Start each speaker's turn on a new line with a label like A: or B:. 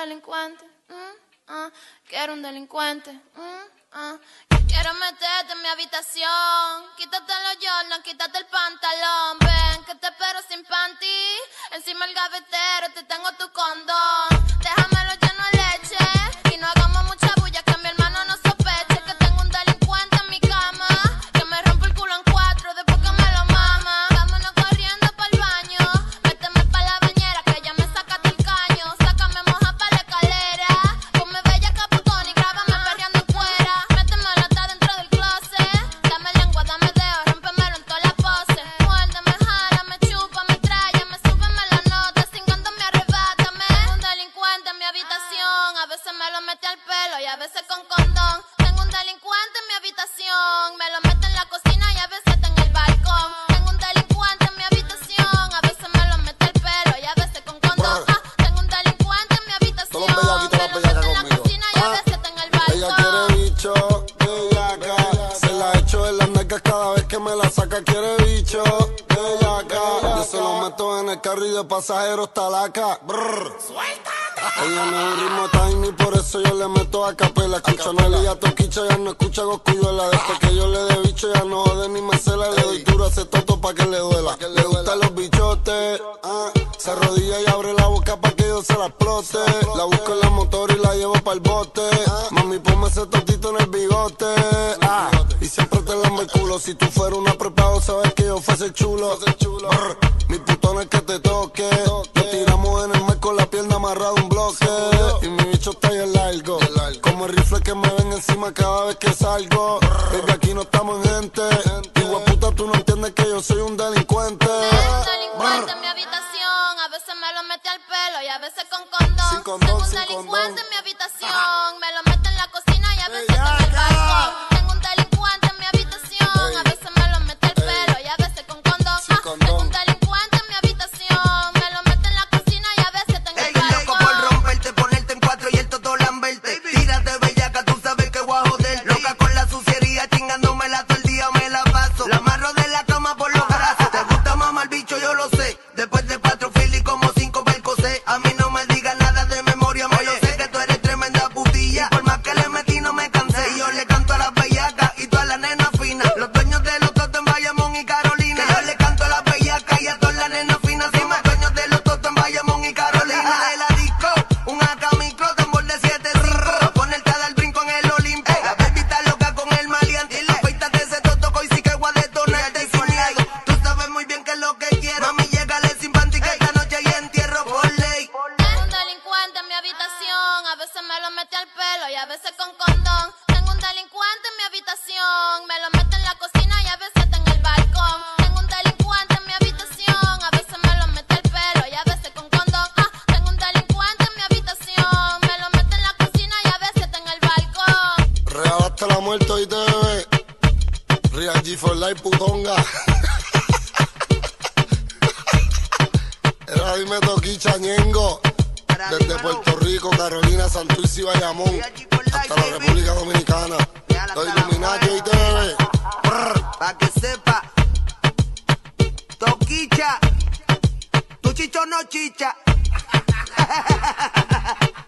A: delincuente. Quiero un delincuente. Quiero meterte en mi habitación. Quítate los Jordan, quítate el pantalón. Ven, que te espero sin panty. Encima el gavetero, te tengo tu condón. Déjamelo lleno de leche. Y no hagamos mucha bulla, que mi hermano no sospeche que tengo un delincuente en mi cama, que me rompe el culo en cuatro después que me lo mama. Vámonos corriendo pa'l baño. Méteme pa' la bañera, que ya me sacaste el caño. Sácame moja pa' la escalera. Ponme bella caputón y grábame perreando fuera. Métemelo hasta dentro del closet. Dame lengua, dame dedo, rómpemelo en toda la pose. Muérdeme, jálame, chúpame, tráyame, súbeme la nota, cingándome, arrebátame. Tengo un delincuente en mi habitación. A veces me lo mete al pelo y a veces con condón. Tengo un delincuente en mi habitación. Me lo mete en la cocina y a veces está en el balcón. Tengo un delincuente en mi habitación. A veces me lo mete al pelo y a veces con condón. Tengo un delincuente en mi habitación. Me lo mete en la cocina y a veces está en el balcón.
B: Ella quiere bicho, bellaca. Se la echo en las nalgas cada vez que me la saca. Quiere bicho, bellaca. Yo se lo meto en el carro y de pasajero está laca. Ella no es un ritmo tiny, por eso yo le meto a capela. Escucha Nelly a Toquicha, ya no escucha Goscuyuela. Después que yo le dé bicho, ya no jode ni me cela. Le doy duro a ese toto pa' que le duela. Le gustan los bichotes, se arrodilla y abre la boca pa' que yo se la explote. La busco en la motor y la llevo pa'l bote. Mami, ponme ese totito en el bigote. Y siempre te lambe el culo. Si tú fueras una prepago, sabes que yo fuese chulo. Mi putón es que te toque. Nos tiramos en el mar con la pierna amarrada a un bloque. Y mi bicho está ahí en largo. Como el rifle que me ven encima cada vez que salgo. Desde aquí no estamos en gente. Igual puta, tú no entiendes que yo soy un delincuente.
A: Tengo un delincuente en mi habitación. A veces me lo mete al pelo y a veces con condón. Tengo un delincuente en mi habitación. Me lo mete en la cocina y a veces está en el balcón. Tengo un delincuente en mi habitación. A veces me lo mete al pelo y a veces con condón. Tengo un delincuente en mi habitación. Me lo mete en la cocina y a veces está en el balcón.
C: Loco por romperte, ponerte en cuatro y el toto lamberte. Tírate bellaca, tú sabes que voy a joder. Loca con la suciería, chingándomela todo el día me la paso. La amarro de la cama por los brazos. Te gusta mamar bicho, yo lo sé. Después de 4 filis y como 5 percocé. A mí no me digas nada de memoria, me yo sé que tú eres tremenda putilla. Por más que le metí no me cansé. Y yo le canto a las bellacas y todas las nenas finas. Los dueños de los totos en Bayamón y Carolina. Que yo le canto a las bellacas y a todas las nenas finas. Somos dueños de los totos en Bayamón y Carolina. De la disco, un acamicro, tambor de 7-5. Pa' ponerte a dar brinco en el Olimpo. La baby está loca con el maleante. La feita de ese toto hoy sí que voy a detonarte sin miedo. Tú sabes muy bien que es lo que quiero. Mami, llégale sin panty que esta noche hay entierro por ley.
A: Tengo un delincuente en mi habitación. A veces me lo mete al pelo y a veces con condón. Tengo un delincuente en mi habitación. Me lo mete en la cocina y a veces está en el balcón. Tengo un delincuente en mi habitación. A veces me lo mete al pelo y a veces con condón. Tengo un delincuente en mi habitación. Me lo mete en la cocina y a veces está en el balcón.
B: Real hasta la muerte hoy te bebé. Real G for life, putonga. Era dime Toquicha, Ñengo. Desde Puerto Rico, Carolina, Santurce y Bayamón, hasta la República Dominicana. Los Illuminati hoy te bebé.
C: Pa' que sepa, Toquicha, tu chicho no chicha.